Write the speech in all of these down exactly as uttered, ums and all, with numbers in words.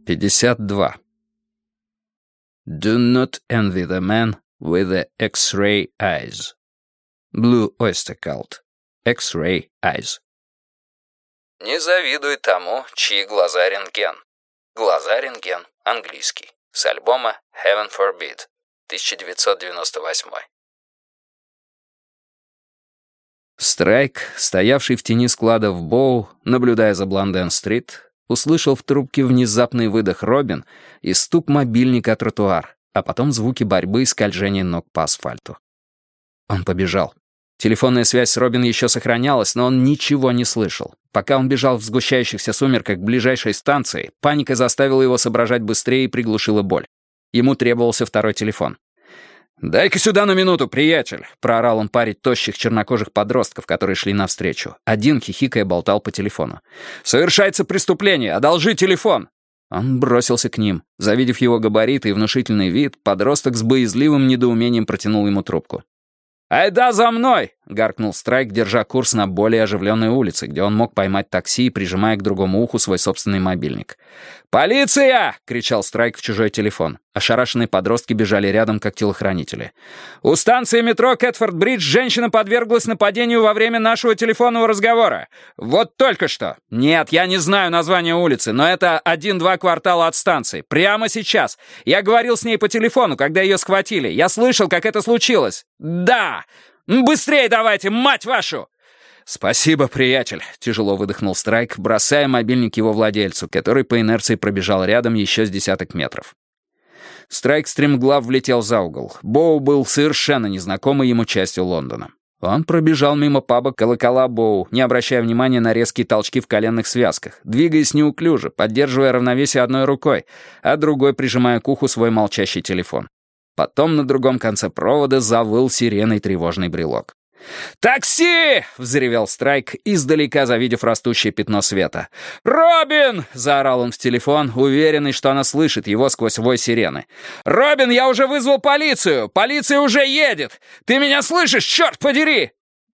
пятьдесят два. Do not envy the man with the X-ray eyes. Blue Oyster Cult. X-ray eyes. Не завидуй тому, чьи глаза рентген. Глаза рентген, английский. С альбома Heaven Forbid, тысяча девятьсот девяносто восьмой. Страйк, стоявший в тени склада в Боу, наблюдая за Бланден-стрит, услышал в трубке внезапный выдох Робин и стук мобильника о тротуар, а потом звуки борьбы и скольжения ног по асфальту. Он побежал. Телефонная связь с Робин еще сохранялась, но он ничего не слышал. Пока он бежал в сгущающихся сумерках к ближайшей станции, паника заставила его соображать быстрее и приглушила боль. Ему требовался второй телефон. «Дай-ка сюда на минуту, приятель!» — проорал он паре тощих чернокожих подростков, которые шли навстречу. Один, хихикая, болтал по телефону. «Совершается преступление! Одолжи телефон!» Он бросился к ним. Завидев его габариты и внушительный вид, подросток с боязливым недоумением протянул ему трубку. «Айда за мной!» — гаркнул Страйк, держа курс на более оживленной улице, где он мог поймать такси, прижимая к другому уху свой собственный мобильник. «Полиция!» — кричал Страйк в чужой телефон. Ошарашенные подростки бежали рядом, как телохранители. «У станции метро Кэтфорд-Бридж женщина подверглась нападению во время нашего телефонного разговора. Вот только что. Нет, я не знаю название улицы, но это один-два квартала от станции. Прямо сейчас. Я говорил с ней по телефону, когда ее схватили. Я слышал, как это случилось. Да! Быстрее давайте, мать вашу!» «Спасибо, приятель», — тяжело выдохнул Страйк, бросая мобильник его владельцу, который по инерции пробежал рядом еще с десяток метров. Страйк стремглав влетел за угол. Боу был совершенно незнакомой ему частью Лондона. Он пробежал мимо паба «Колокола Боу», не обращая внимания на резкие толчки в коленных связках, двигаясь неуклюже, поддерживая равновесие одной рукой, а другой прижимая к уху свой молчащий телефон. Потом на другом конце провода завыл сиреной тревожный брелок. «Такси!» — взревел Страйк, издалека завидев растущее пятно света. «Робин!» — заорал он в телефон, уверенный, что она слышит его сквозь вой сирены. «Робин, я уже вызвал полицию! Полиция уже едет! Ты меня слышишь, черт подери!»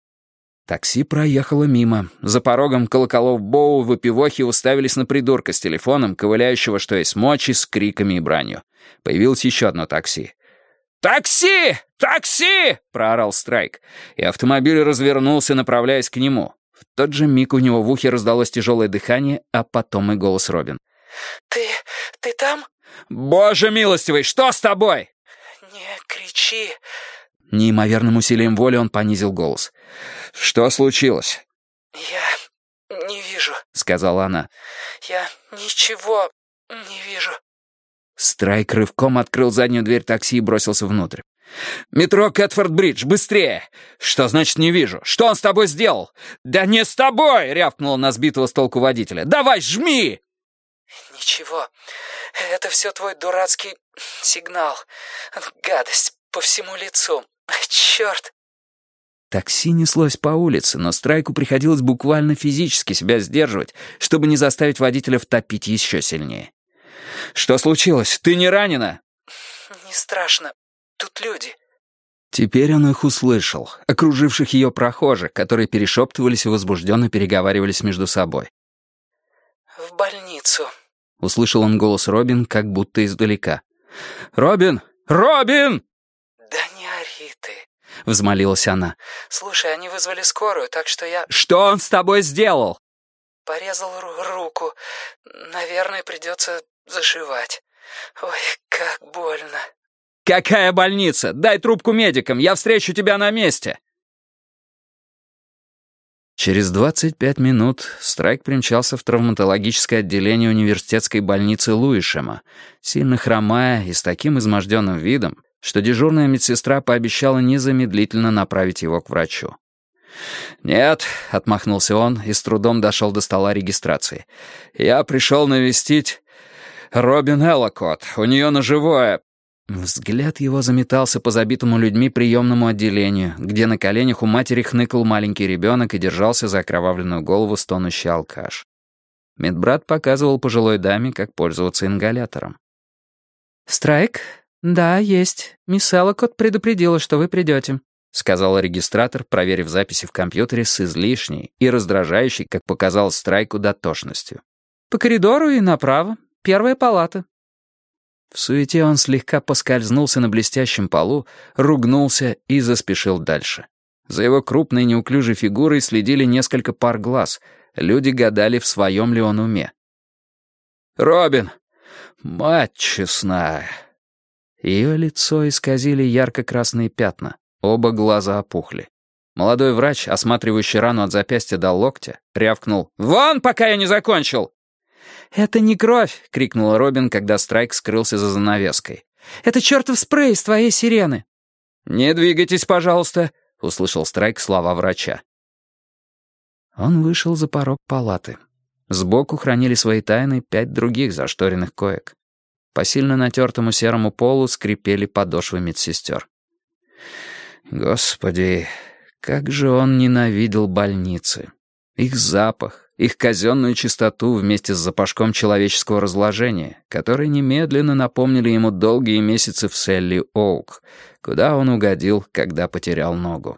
Такси проехало мимо. За порогом колоколов Боу выпивохи уставились на придурка с телефоном, ковыляющего что есть мочи, с криками и бранью. Появилось еще одно такси. «Такси! Такси!» — проорал Страйк, и автомобиль развернулся, направляясь к нему. В тот же миг у него в ухе раздалось тяжелое дыхание, а потом и голос Робин. «Ты... ты там?» «Боже милостивый, что с тобой?» «Не кричи!» Неимоверным усилием воли он понизил голос. «Что случилось?» «Я не вижу», — сказала она. «Я ничего не вижу». Страйк рывком открыл заднюю дверь такси и бросился внутрь. «Метро Кэтфорд-Бридж, быстрее!» «Что значит не вижу? Что он с тобой сделал?» «Да не с тобой!» — рявкнула на сбитого с толку водителя. «Давай, жми!» «Ничего, это все твой дурацкий сигнал. Гадость по всему лицу. Черт!» Такси неслось по улице, но Страйку приходилось буквально физически себя сдерживать, чтобы не заставить водителя втопить еще сильнее. «Что случилось? Ты не ранена?» «Не страшно. Тут люди». Теперь он их услышал, окруживших ее прохожих, которые перешептывались и возбужденно переговаривались между собой. «В больницу», — услышал он голос Робин, как будто издалека. «Робин! Робин!» «Да не ори ты», — взмолилась она. «Слушай, они вызвали скорую, так что я...» «Что он с тобой сделал?» «Порезал ру- руку. Наверное, придется зашивать. Ой, как больно». «Какая больница? Дай трубку медикам, я встречу тебя на месте!» Через двадцать пять минут Страйк примчался в травматологическое отделение университетской больницы Луишема, сильно хромая и с таким изможденным видом, что дежурная медсестра пообещала незамедлительно направить его к врачу. «Нет», — отмахнулся он и с трудом дошел до стола регистрации. «Я пришел навестить Робин Эллокотт. У нее ножевое...» Взгляд его заметался по забитому людьми приемному отделению, где на коленях у матери хныкал маленький ребенок и держался за окровавленную голову стонущий алкаш. Медбрат показывал пожилой даме, как пользоваться ингалятором. «Страйк? Да, есть. Мисс Эллокотт предупредила, что вы придете», — сказал регистратор, проверив записи в компьютере с излишней и раздражающей, как показалось Страйку, дотошностью. «По коридору и направо. первая палата». В суете он слегка поскользнулся на блестящем полу, ругнулся и заспешил дальше. За его крупной неуклюжей фигурой следили несколько пар глаз. Люди гадали, в своем ли он уме. «Робин! Мать честная!» Ее лицо исказили ярко-красные пятна. Оба глаза опухли. Молодой врач, осматривающий рану от запястья до локтя, рявкнул: «Вон, пока я не закончил!» «Это не кровь!» — крикнула Робин, когда Страйк скрылся за занавеской. «Это чертов спрей из твоей сирены!» «Не двигайтесь, пожалуйста!» — услышал Страйк слова врача. Он вышел за порог палаты. Сбоку хранили свои тайны пять других зашторенных коек. По сильно натертому серому полу скрипели подошвы медсестер. Господи, как же он ненавидел больницы. Их запах, их казенную чистоту вместе с запашком человеческого разложения, которые немедленно напомнили ему долгие месяцы в Селли-Оук, куда он угодил, когда потерял ногу.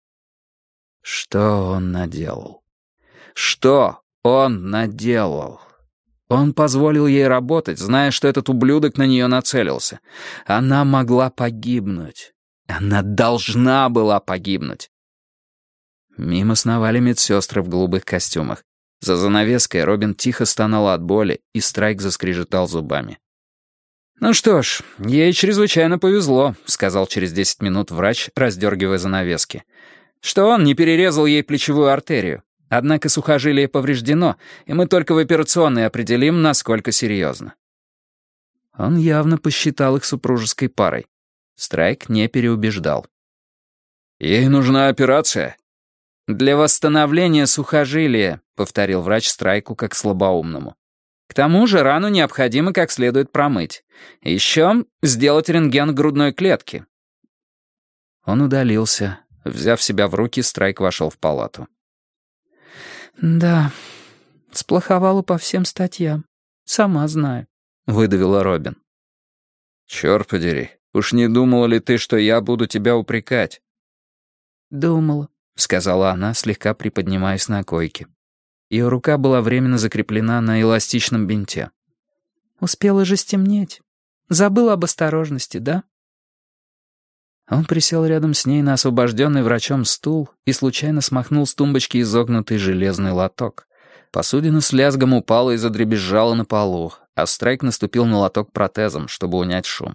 Что он наделал? Что он наделал? Он позволил ей работать, зная, что этот ублюдок на нее нацелился. Она могла погибнуть. Она должна была погибнуть. Мимо сновали медсестры в голубых костюмах. За занавеской Робин тихо стонала от боли, и Страйк заскрежетал зубами. «Ну что ж, ей чрезвычайно повезло», — сказал через десять минут врач, раздергивая занавески, «что он не перерезал ей плечевую артерию. Однако сухожилие повреждено, и мы только в операционной определим, насколько серьезно». Он явно посчитал их супружеской парой. Страйк не переубеждал. «Ей нужна операция?» «Для восстановления сухожилия», — повторил врач Страйку как слабоумному. «К тому же рану необходимо как следует промыть. Еще сделать рентген грудной клетки». Он удалился. Взяв себя в руки, Страйк вошел в палату. «Да, сплоховала по всем статьям. Сама знаю», — выдавила Робин. «Черт подери, уж не думала ли ты, что я буду тебя упрекать?» «Думала», — сказала она, слегка приподнимаясь на койке. Ее рука была временно закреплена на эластичном бинте. «Успела же стемнеть. Забыла об осторожности, да?» Он присел рядом с ней на освобожденный врачом стул и случайно смахнул с тумбочки изогнутый железный лоток. Посудина с лязгом упала и задребезжала на полу, а Страйк наступил на лоток протезом, чтобы унять шум.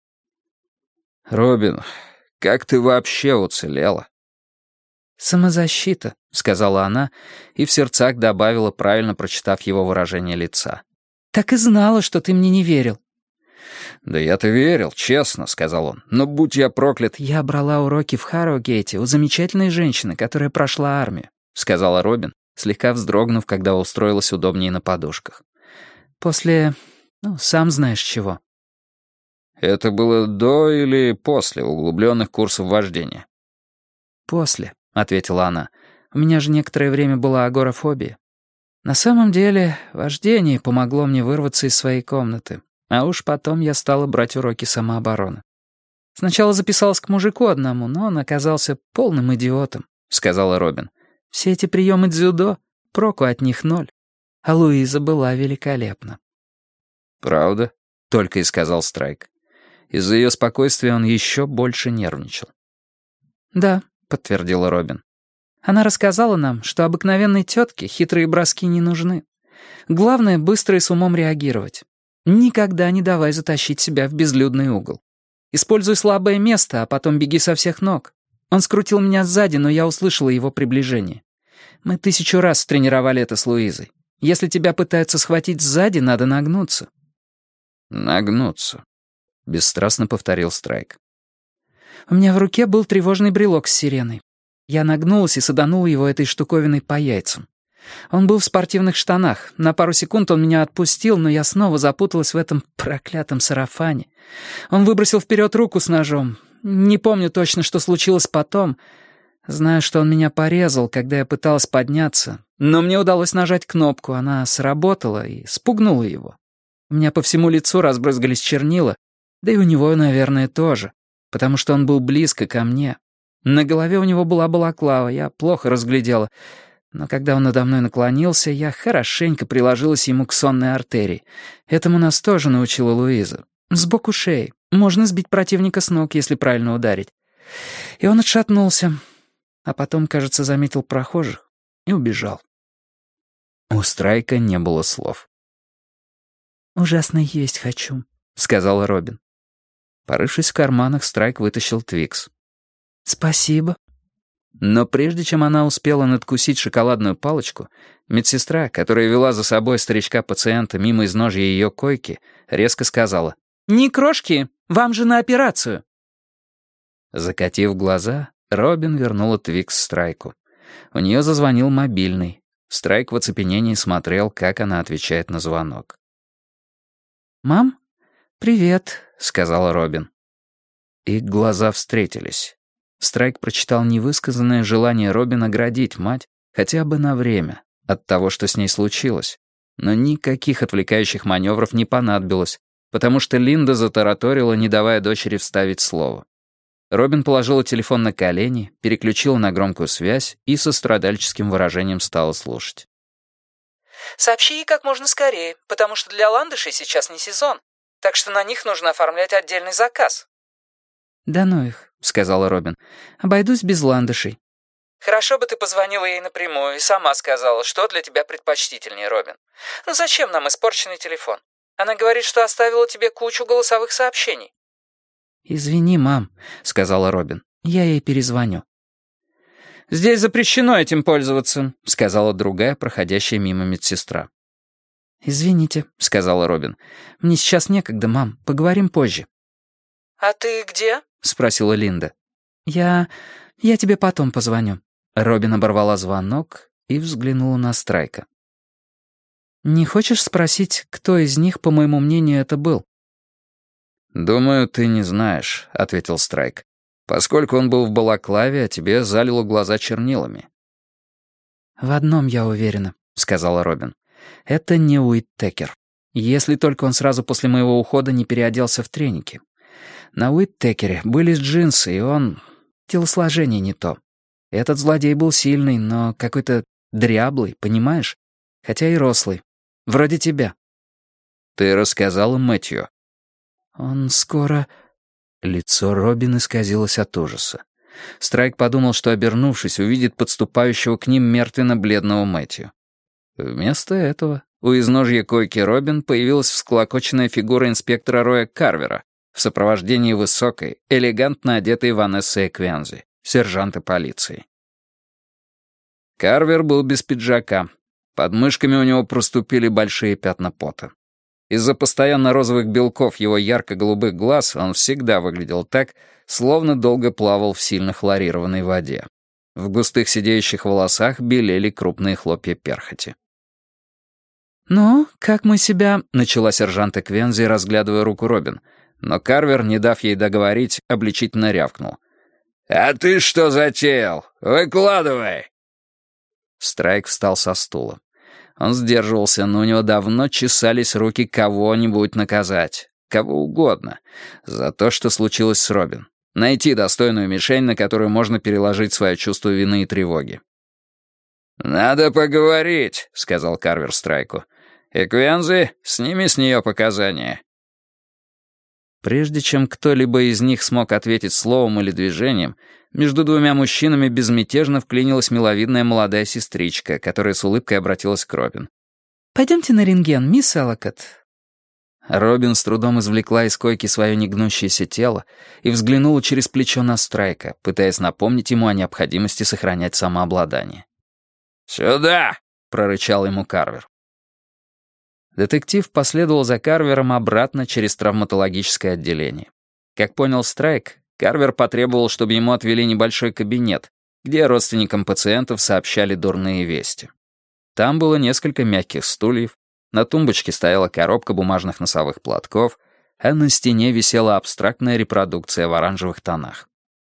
«Робин, как ты вообще уцелела?» «Самозащита», — сказала она, и в сердцах добавила, правильно прочитав его выражение лица. «Так и знала, что ты мне не верил». «Да я-то верил, честно», — сказал он. «Но будь я проклят...» «Я брала уроки в Харроугейте у замечательной женщины, которая прошла армию», — сказала Робин, слегка вздрогнув, когда устроилась удобнее на подушках. «После... ну, сам знаешь чего». «Это было до или после углубленных курсов вождения?» «После», — ответила она. «У меня же некоторое время была агорафобия. На самом деле, вождение помогло мне вырваться из своей комнаты. А уж потом я стала брать уроки самообороны. Сначала записалась к мужику одному, но он оказался полным идиотом», — сказала Робин. «Все эти приемы дзюдо, проку от них ноль. А Луиза была великолепна». «Правда?» — только и сказал Страйк. Из-за ее спокойствия он еще больше нервничал. «Да», — подтвердила Робин. «Она рассказала нам, что обыкновенной тетке хитрые броски не нужны. Главное — быстро и с умом реагировать. Никогда не давай затащить себя в безлюдный угол. Используй слабое место, а потом беги со всех ног. Он скрутил меня сзади, но я услышала его приближение. Мы тысячу раз тренировали это с Луизой. Если тебя пытаются схватить сзади, надо нагнуться». «Нагнуться», — бесстрастно повторил Страйк. «У меня в руке был тревожный брелок с сиреной. Я нагнулась и саданула его этой штуковиной по яйцам. Он был в спортивных штанах. На пару секунд он меня отпустил, но я снова запуталась в этом проклятом сарафане. Он выбросил вперед руку с ножом. Не помню точно, что случилось потом. Знаю, что он меня порезал, когда я пыталась подняться. Но мне удалось нажать кнопку. Она сработала и спугнула его. У меня по всему лицу разбрызгались чернила. Да и у него, наверное, тоже. Потому что он был близко ко мне. На голове у него была балаклава, я плохо разглядела. Но когда он надо мной наклонился, я хорошенько приложилась ему к сонной артерии. Этому нас тоже научила Луиза. Сбоку шеи. Можно сбить противника с ног, если правильно ударить. И он отшатнулся. А потом, кажется, заметил прохожих и убежал. У Страйка не было слов. «Ужасно есть хочу», — сказала Робин. Порывшись в карманах, Страйк вытащил Твикс. «Спасибо». Но прежде чем она успела надкусить шоколадную палочку, медсестра, которая вела за собой старичка-пациента мимо изножья ее койки, резко сказала: «Не крошки, вам же на операцию». Закатив глаза, Робин вернула Твикс Страйку. У нее зазвонил мобильный. Страйк в оцепенении смотрел, как она отвечает на звонок. «Мам, привет», — сказала Робин. Их глаза встретились. Страйк прочитал невысказанное желание Робин оградить мать хотя бы на время от того, что с ней случилось. Но никаких отвлекающих маневров не понадобилось, потому что Линда затараторила, не давая дочери вставить слово. Робин положила телефон на колени, переключила на громкую связь и со страдальческим выражением стала слушать. «Сообщи ей как можно скорее, потому что для ландышей сейчас не сезон, так что на них нужно оформлять отдельный заказ». «Да ну их», — сказала Робин. «Обойдусь без ландышей». «Хорошо бы ты позвонила ей напрямую и сама сказала, что для тебя предпочтительнее, Робин. Ну зачем нам испорченный телефон? Она говорит, что оставила тебе кучу голосовых сообщений». «Извини, мам», — сказала Робин. «Я ей перезвоню». «Здесь запрещено этим пользоваться», — сказала другая, проходящая мимо медсестра. «Извините», — сказала Робин. «Мне сейчас некогда, мам. Поговорим позже». «А ты где?» — спросила Линда. «Я... я тебе потом позвоню». Робин оборвала звонок и взглянула на Страйка. «Не хочешь спросить, кто из них, по моему мнению, это был?» «Думаю, ты не знаешь», — ответил Страйк. «Поскольку он был в балаклаве, а тебе залило глаза чернилами». «В одном я уверена», — сказала Робин. «Это не Уиттекер. Если только он сразу после моего ухода не переоделся в треники. На Уиттекере были джинсы, и он... телосложение не то. Этот злодей был сильный, но какой-то дряблый, понимаешь? Хотя и рослый. Вроде тебя». «Ты рассказала Мэтью». «Он скоро...» Лицо Робин исказилось от ужаса. Страйк подумал, что, обернувшись, увидит подступающего к ним мертвенно-бледного Мэтью. Вместо этого у изножья койки Робин появилась всклокоченная фигура инспектора Роя Карвера в сопровождении высокой, элегантно одетой Ванессы Эквензи, сержанта полиции. Карвер был без пиджака. Под мышками у него проступили большие пятна пота. Из-за постоянно розовых белков его ярко-голубых глаз он всегда выглядел так, словно долго плавал в сильно хлорированной воде. В густых сидеющих волосах белели крупные хлопья перхоти. «Ну, как мы себя...» — начала сержант Эквензи, разглядывая руку Робин. Но Карвер, не дав ей договорить, обличительно рявкнул. «А ты что затеял? Выкладывай!» Страйк встал со стула. Он сдерживался, но у него давно чесались руки кого-нибудь наказать. Кого угодно. За то, что случилось с Робин. Найти достойную мишень, на которую можно переложить свое чувство вины и тревоги. «Надо поговорить», — сказал Карвер Страйку. «Эквензи, сними с нее показания». Прежде чем кто-либо из них смог ответить словом или движением, между двумя мужчинами безмятежно вклинилась миловидная молодая сестричка, которая с улыбкой обратилась к Робин. «Пойдемте на рентген, мисс Эллокотт». Робин с трудом извлекла из койки свое негнущееся тело и взглянула через плечо на Страйка, пытаясь напомнить ему о необходимости сохранять самообладание. «Сюда!» — прорычал ему Карвер. Детектив последовал за Карвером обратно через травматологическое отделение. Как понял Страйк, Карвер потребовал, чтобы ему отвели небольшой кабинет, где родственникам пациентов сообщали дурные вести. Там было несколько мягких стульев, на тумбочке стояла коробка бумажных носовых платков, а на стене висела абстрактная репродукция в оранжевых тонах.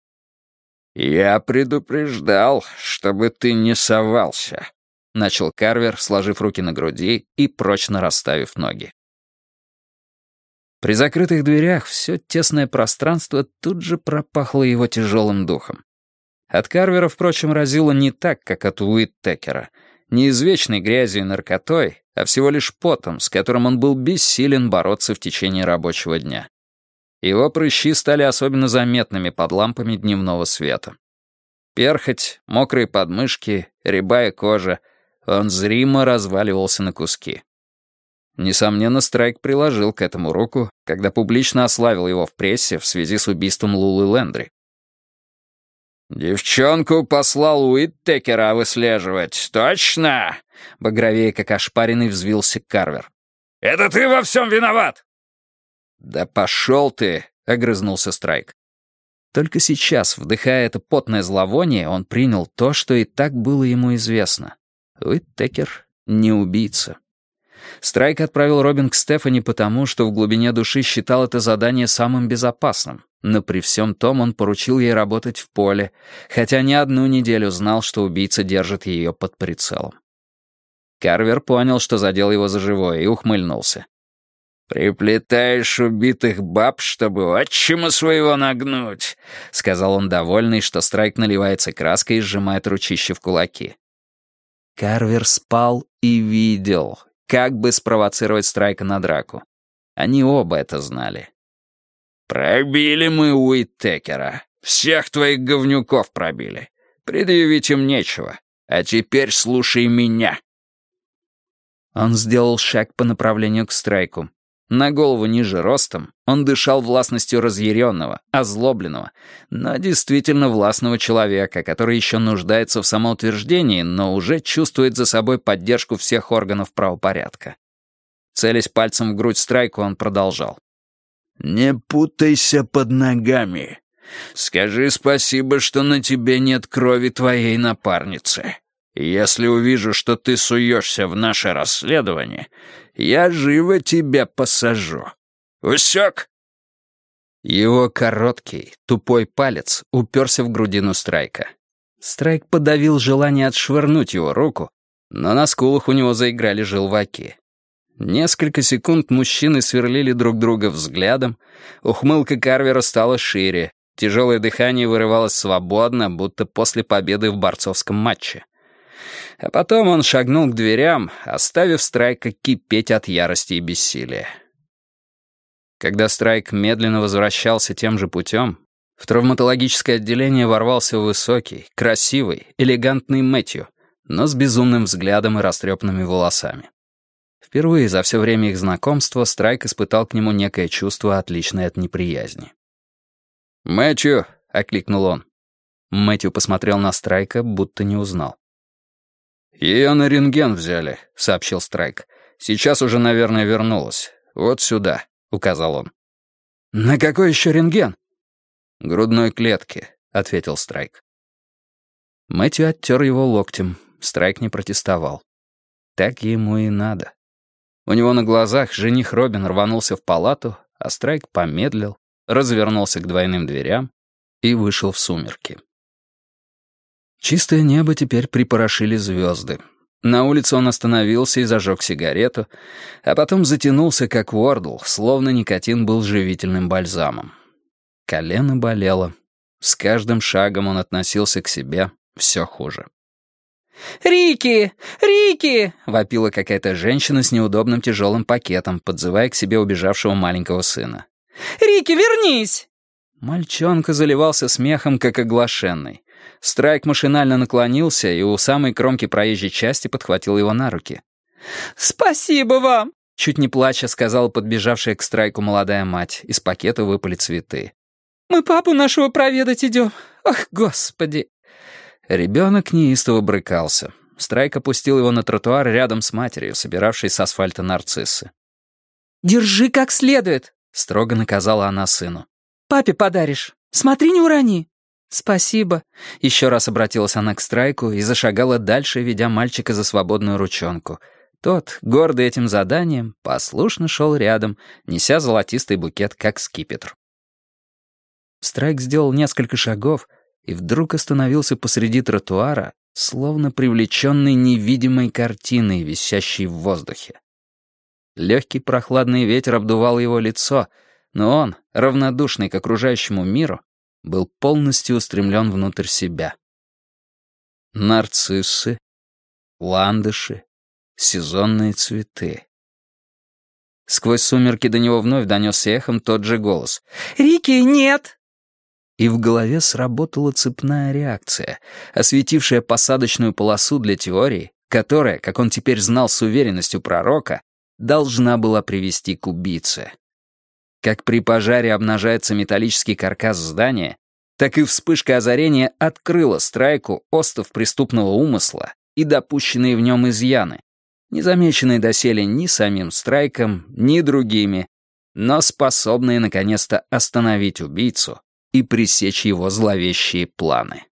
«Я предупреждал, чтобы ты не совался», — начал Карвер, сложив руки на груди и прочно расставив ноги. При закрытых дверях все тесное пространство тут же пропахло его тяжелым духом. От Карвера, впрочем, разило не так, как от Уиттекера. Не извечной грязью и наркотой, а всего лишь потом, с которым он был бессилен бороться в течение рабочего дня. Его прыщи стали особенно заметными под лампами дневного света. Перхоть, мокрые подмышки, рябая кожа. Он зримо разваливался на куски. Несомненно, Страйк приложил к этому руку, когда публично ославил его в прессе в связи с убийством Лулы Лендри. «Девчонку послал Уиттекера выслеживать, точно?» Багровее, как ошпаренный, взвился Карвер. «Это ты во всем виноват!» «Да пошел ты!» — огрызнулся Страйк. Только сейчас, вдыхая это потное зловоние, он принял то, что и так было ему известно. Уиттекер не убийца. Страйк отправил Робин к Стефани потому, что в глубине души считал это задание самым безопасным, но при всем том он поручил ей работать в поле, хотя не одну неделю знал, что убийца держит ее под прицелом. Карвер понял, что задел его за живое, и ухмыльнулся. «Приплетаешь убитых баб, чтобы отчима своего нагнуть», — сказал он, довольный, что Страйк наливается краской и сжимает ручище в кулаки. Карвер спал и видел, как бы спровоцировать Страйка на драку. Они оба это знали. «Пробили мы Уиттекера. Всех твоих говнюков пробили. Предъявить им нечего. А теперь слушай меня». Он сделал шаг по направлению к Страйку. На голову ниже ростом он дышал властностью разъяренного, озлобленного, но действительно властного человека, который еще нуждается в самоутверждении, но уже чувствует за собой поддержку всех органов правопорядка. Целясь пальцем в грудь Страйку, он продолжал. «Не путайся под ногами. Скажи спасибо, что на тебе нет крови твоей напарницы. Если увижу, что ты суешься в наше расследование, я живо тебя посажу. Усек?» Его короткий, тупой палец уперся в грудину Страйка. Страйк подавил желание отшвырнуть его руку, но на скулах у него заиграли желваки. Несколько секунд мужчины сверлили друг друга взглядом, ухмылка Карвера стала шире, тяжелое дыхание вырывалось свободно, будто после победы в борцовском матче. А потом он шагнул к дверям, оставив Страйка кипеть от ярости и бессилия. Когда Страйк медленно возвращался тем же путем, в травматологическое отделение ворвался высокий, красивый, элегантный Мэтью, но с безумным взглядом и растрепанными волосами. Впервые за все время их знакомства Страйк испытал к нему некое чувство, отличное от неприязни. «Мэтью!» — окликнул он. Мэтью посмотрел на Страйка, будто не узнал. «Ее на рентген взяли», — сообщил Страйк. «Сейчас уже, наверное, вернулась. Вот сюда», — указал он. «На какой еще рентген?» «Грудной клетки», — ответил Страйк. Мэтью оттер его локтем. Страйк не протестовал. Так ему и надо. У него на глазах жених Робин рванулся в палату, а Страйк помедлил, развернулся к двойным дверям и вышел в сумерки. Чистое небо теперь припорошили звезды. На улице он остановился и зажег сигарету, а потом затянулся, как вордл, словно никотин был живительным бальзамом. Колено болело. С каждым шагом он относился к себе все хуже. «Рики! Рики!» — вопила какая-то женщина с неудобным тяжелым пакетом, подзывая к себе убежавшего маленького сына. «Рики, вернись!» Мальчонка заливался смехом, как оглашенный. Страйк машинально наклонился и у самой кромки проезжей части подхватил его на руки. «Спасибо вам!» — чуть не плача сказала подбежавшая к Страйку молодая мать. Из пакета выпали цветы. «Мы папу нашего проведать идем. Ах, Господи!» Ребенок неистово брыкался. Страйк опустил его на тротуар рядом с матерью, собиравшей с асфальта нарциссы. «Держи как следует!» — строго наказала она сыну. «Папе подаришь. Смотри, не урони». «Спасибо». Еще раз обратилась она к Страйку и зашагала дальше, ведя мальчика за свободную ручонку. Тот, гордый этим заданием, послушно шел рядом, неся золотистый букет, как скипетр. Страйк сделал несколько шагов и вдруг остановился посреди тротуара, словно привлеченный невидимой картиной, висящей в воздухе. Легкий прохладный ветер обдувал его лицо, но он, равнодушный к окружающему миру, был полностью устремлен внутрь себя. нарциссы, ландыши, сезонные цветы. Сквозь сумерки до него вновь донесся эхом тот же голос. «Рики, нет!» И в голове сработала цепная реакция, осветившая посадочную полосу для теории, которая, как он теперь знал с уверенностью пророка, должна была привести к убийце. Как при пожаре обнажается металлический каркас здания, так и вспышка озарения открыла Страйку остов преступного умысла и допущенные в нем изъяны, незамеченные доселе ни самим Страйком, ни другими, но способные наконец-то остановить убийцу и пресечь его зловещие планы.